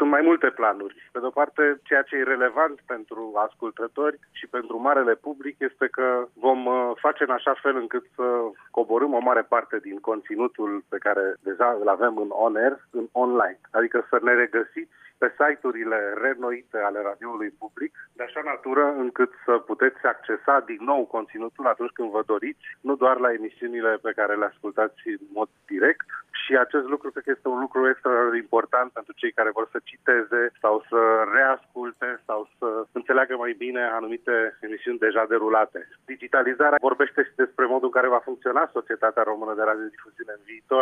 Sunt mai multe planuri. Pe de o parte, ceea ce e relevant pentru ascultători și pentru marele public este că vom face în așa fel încât să coborâm o mare parte din conținutul pe care deja îl avem în on-air, în online. Adică să ne regăsiți pe site-urile reînnoite ale radioului public, de așa natură încât să puteți accesa din nou conținutul atunci când vă doriți, nu doar la emisiunile pe care le ascultați în mod direct. Și acest lucru cred că este un lucru extraordinar important pentru cei care vor să citeze sau să reasculte sau să înțeleagă mai bine anumite emisiuni deja derulate. Digitalizarea vorbește și despre modul în care va funcționa societatea română de radiodifuziune în viitor.